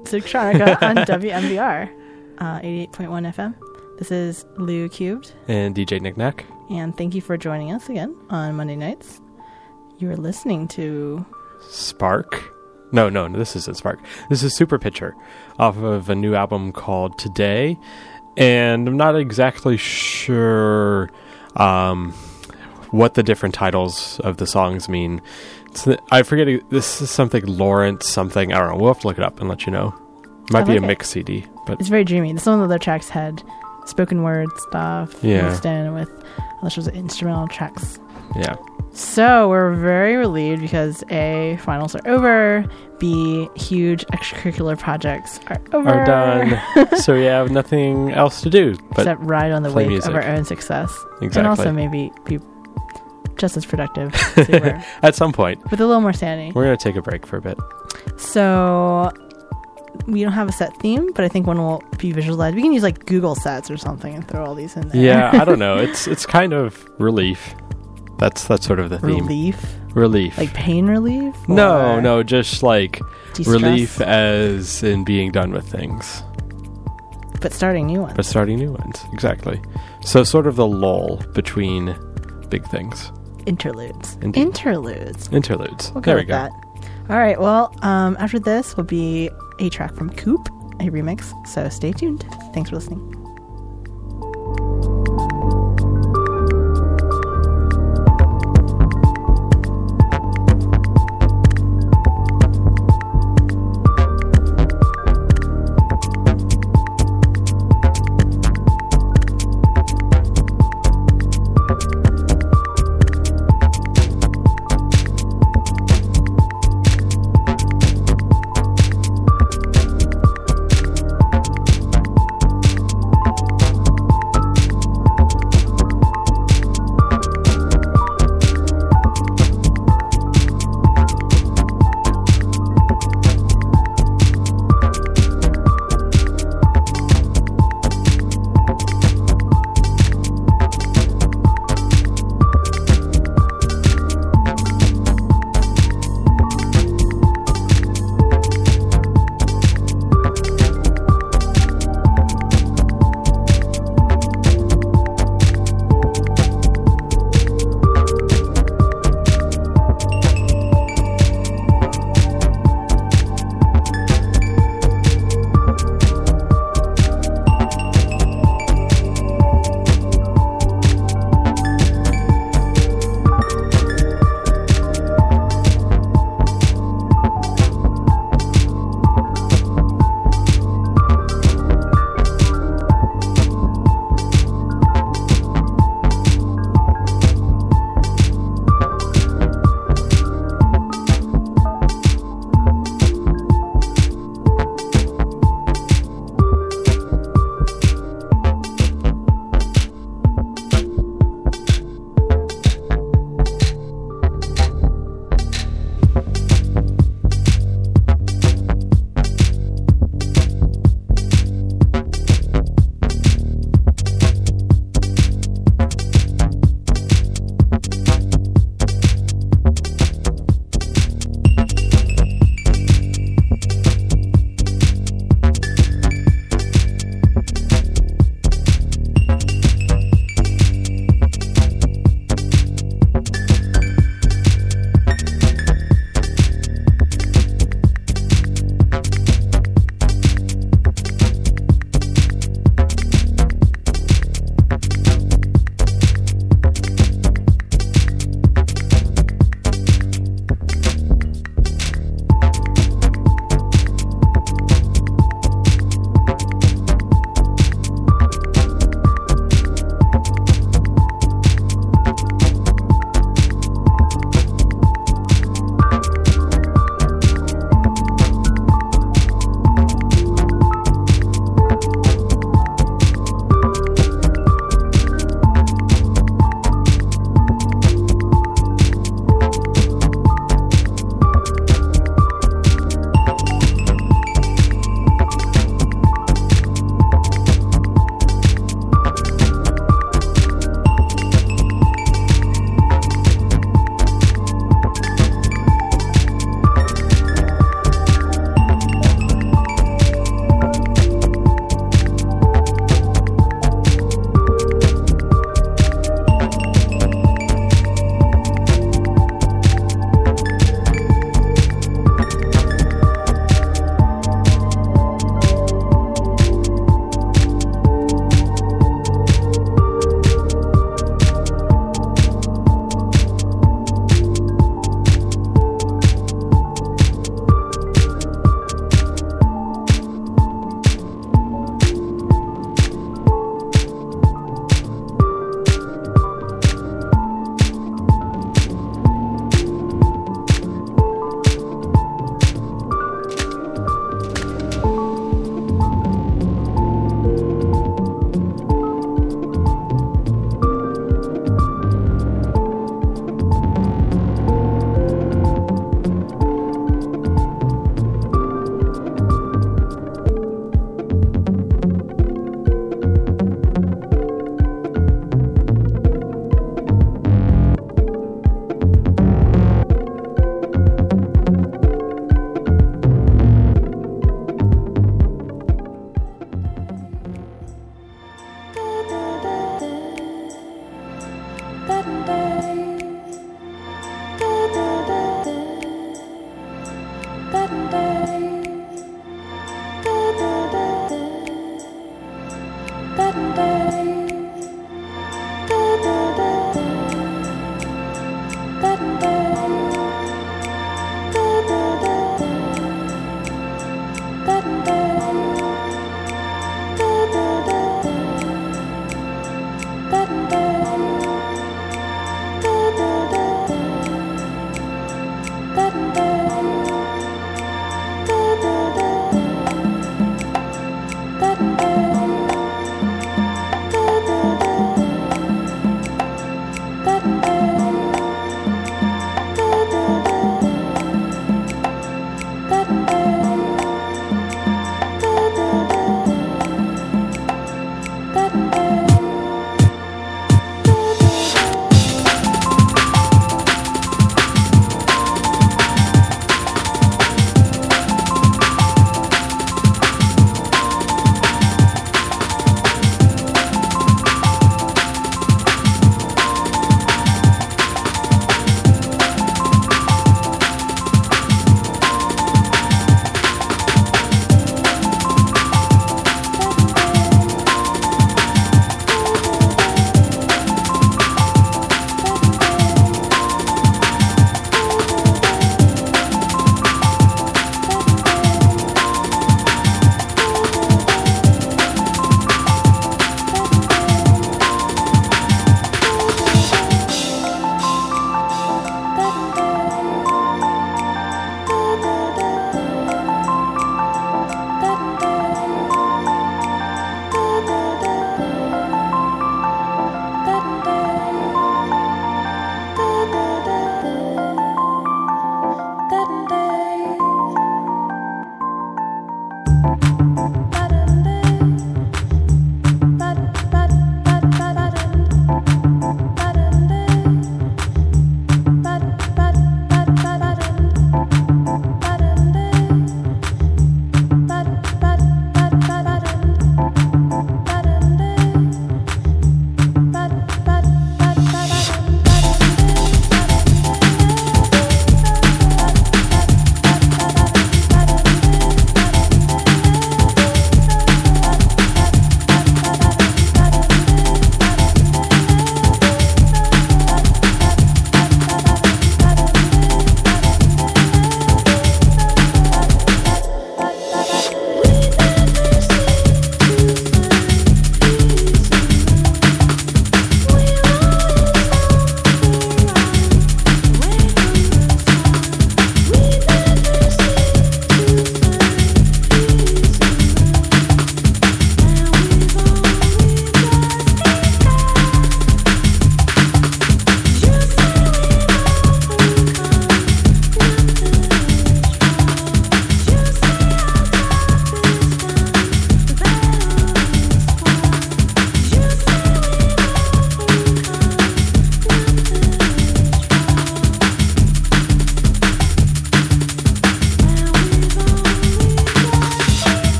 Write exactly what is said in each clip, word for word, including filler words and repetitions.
Zootronica on W M B R, uh, eighty-eight point one F M. This is Lou Cubed. And D J Knickknack. And thank you for joining us again on Monday nights. You're listening to... Spark? No, no, no, this isn't Spark. This is Super Pitcher off of a new album called Today. And I'm not exactly sure um, what the different titles of the songs mean. It's the, I forget, this is something Lawrence something. I don't know. We'll have to look it up and let you know. It might I be like a it. mix C D. But It's very dreamy. Some of the other tracks had spoken word stuff Yeah. mixed in with other sorts of instrumental tracks. yeah. So we're very relieved because A, finals are over, B, huge extracurricular projects are over. Are done. So we have nothing else to do but Except ride on the play wake music. of our own success. Exactly. And also maybe be just as productive as we were, at some point. with a little more sanity. We're going to take a break for a bit. So we don't have a set theme, but I think one will be visualized. We can use like Google Sets or something and throw all these in there. Yeah, I don't know. It's it's kind of relief. That's that's sort of the theme. Relief? Relief. Like pain relief? no, Or no, just like de-stress? relief as in being done with things, But starting new ones. but starting new ones. Exactly. So sort of the lull between big things. Interludes. Indeed. Interludes. Interludes. We'll go there we with go. that. All right. Well, um, after this will be a track from Coop, a remix. So stay tuned. Thanks for listening.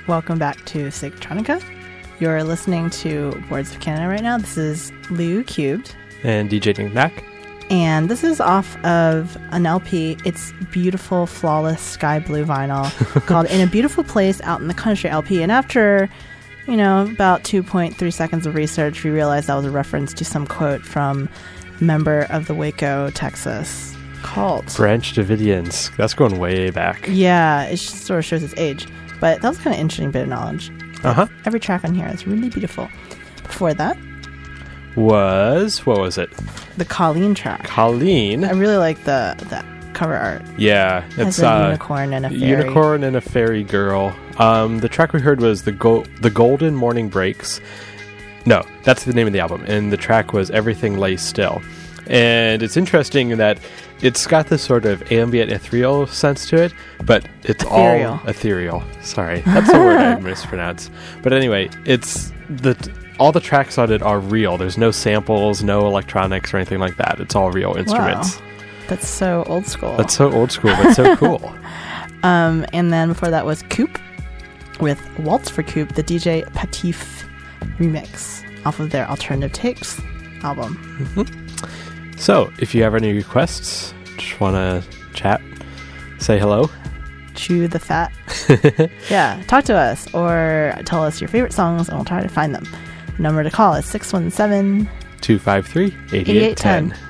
welcome back to Sigtronica. You're listening to Boards of Canada right now. This is Lou Cubed. And D J Nick Mac. And this is off of an L P. It's beautiful, flawless sky blue vinyl called In a Beautiful Place Out in the Country L P. And after, you know, about two point three seconds of research, we realized that was a reference to some quote from a member of the Waco, Texas cult. Branch Davidians. That's going way back. Yeah, it just sort of shows its age. But that was kind of interesting bit of knowledge. Uh-huh. Every track on here is really beautiful. Before that was, what was it? The Colleen track. Colleen. I really like the the cover art. Yeah, It has it's a uh, unicorn and a fairy. unicorn and a fairy girl. Um, the track we heard was the go- the Golden Morning Breaks. No, that's the name of the album, and the track was Everything Lay Still. And it's interesting that it's got this sort of ambient, ethereal sense to it, but it's Ethereal. all ethereal. Sorry, that's a word I mispronounced. But anyway, it's the all the tracks on it are real. There's no samples, no electronics or anything like that. It's all real instruments. Wow. That's so old school. That's so old school, but so cool. Um, and then before that was Coop with Waltz for Coop, the D J Patif remix off of their Alternative Takes album. Mm-hmm. So, if you have any requests, just want to chat, say hello. Chew the fat. Yeah, talk to us or tell us your favorite songs and we'll try to find them. The number to call is six one seven, two five three, eight eight one zero.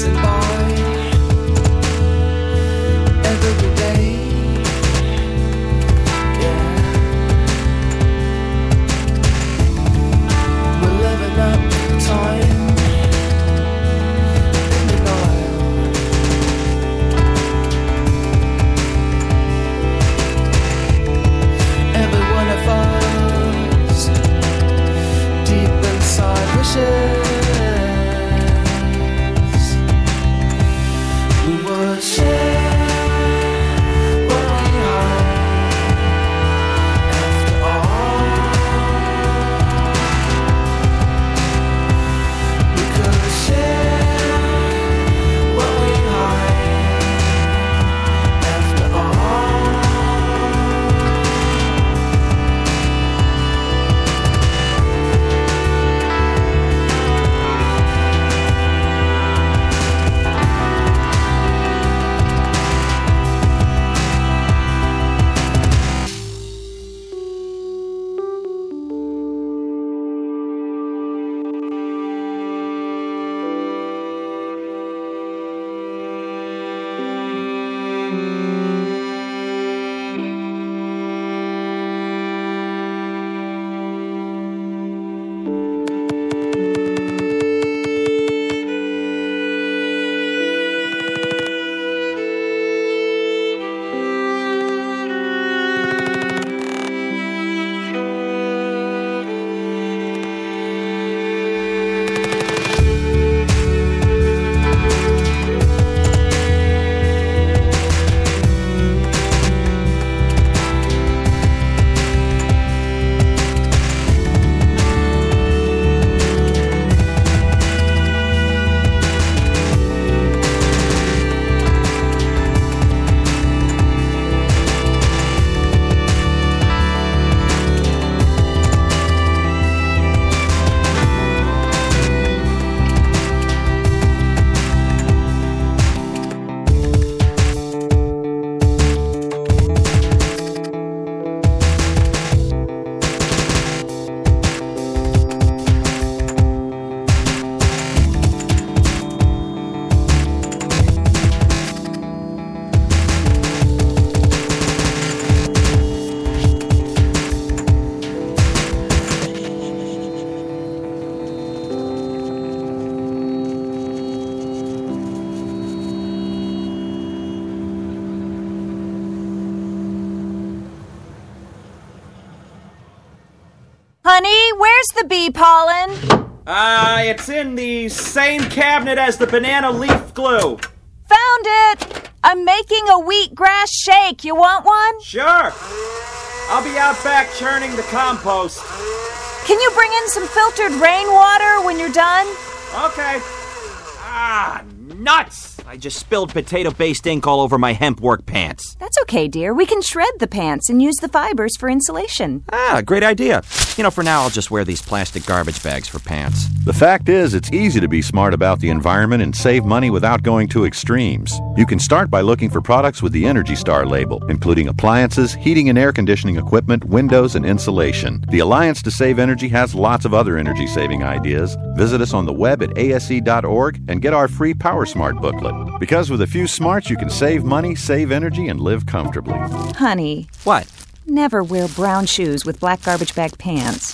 passing by every day. Yeah, we're living up time in denial. Every one of us deep inside wishes we would share what we are. After all, we could share what we are. After all. Honey, where's the bee pollen? Uh, it's in the same cabinet as the banana leaf glue. Found it! I'm making a wheatgrass shake. You want one? Sure. I'll be out back churning the compost. Can you bring in some filtered rainwater when you're done? Okay. Ah, nuts! I just spilled potato-based ink all over my hemp work pants. That's okay, dear. We can shred the pants and use the fibers for insulation. Ah, great idea. You know, for now, I'll just wear these plastic garbage bags for pants. The fact is, it's easy to be smart about the environment and save money without going to extremes. You can start by looking for products with the Energy Star label, including appliances, heating and air conditioning equipment, windows, and insulation. The Alliance to Save Energy has lots of other energy-saving ideas. Visit us on the web at A S E dot org and get our free Power Smart booklet. Because with a few smarts, you can save money, save energy, and live comfortably. Honey. What? Never wear brown shoes with black garbage bag pants.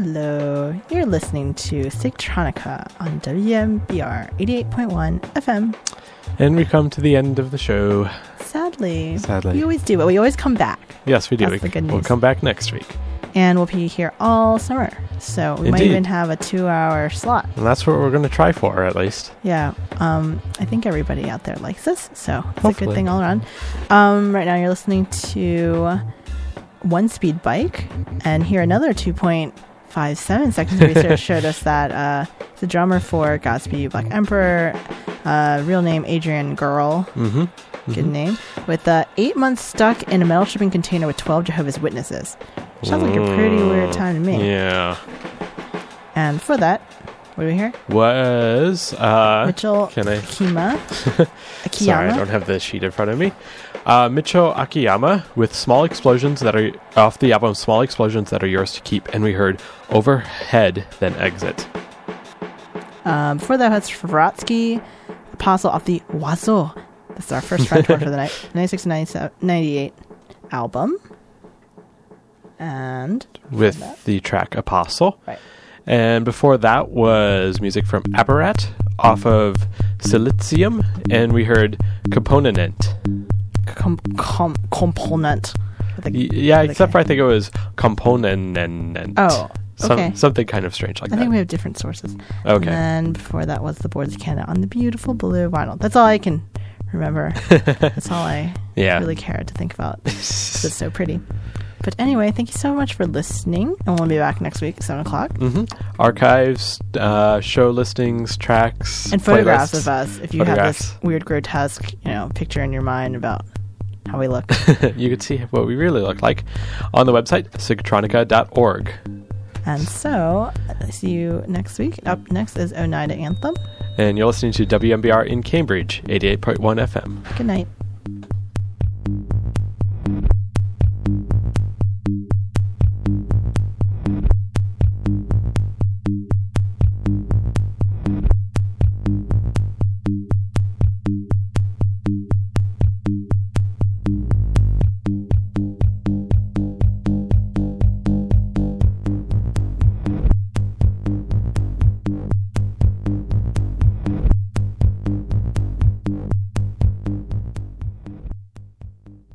Hello. You're listening to Sigtronica on W M B R eighty-eight point one F M. And we come to the end of the show. Sadly. Sadly. We always do, but we always come back. Yes, we do. That's we, the good We'll news. come back next week. And we'll be here all summer. So we might Indeed. even have a two-hour slot. And that's what we're going to try for, at least. Yeah. Um, I think everybody out there likes this, so it's a Hopefully. good thing all around. Um, right now you're listening to One Speed Bike, and here another two point five seven seconds of research showed us that uh, the drummer for Godspeed Black Emperor, uh, real name Adrian Girl, Mm-hmm. good name, with uh, eight months stuck in a metal shipping container with twelve Jehovah's Witnesses. Sounds like a pretty weird time to me. Yeah. And for that, what do we hear? Was, uh... Mitchell can I- Akima. Akiyama. Sorry, I don't have the sheet in front of me. Uh, Micho Akiyama with Small Explosions that are off the album Small Explosions That Are Yours to Keep. And we heard Overhead, Then Exit. Um, before that, that's Svratsky, Apostle off the Wazo. That's our first French one for the night. ninety-six ninety-eight album. And With that. the track Apostle. Right. And before that was music from Apparat off of Silicium. And we heard Component. com- com- component. With a- Y- yeah, with a except K. for I think it was Component. Oh, Some, okay. Something kind of strange like I that. think we have different sources. Okay. And then before that was the Boards of Canada on the beautiful blue vinyl. That's all I can remember. That's all I Yeah. really care to think about. It's so pretty. But anyway, thank you so much for listening. And we'll be back next week at seven o'clock. hmm Archives, uh, show listings, tracks, And photographs playlists. of us. If you have this Photographs. weird, grotesque, you know, picture in your mind about how we look. You can see what we really look like on the website, sigtronica dot org. And so, I see you next week. Up next is Oneida Anthem. And you're listening to W M B R in Cambridge, eighty-eight point one F M. Good night.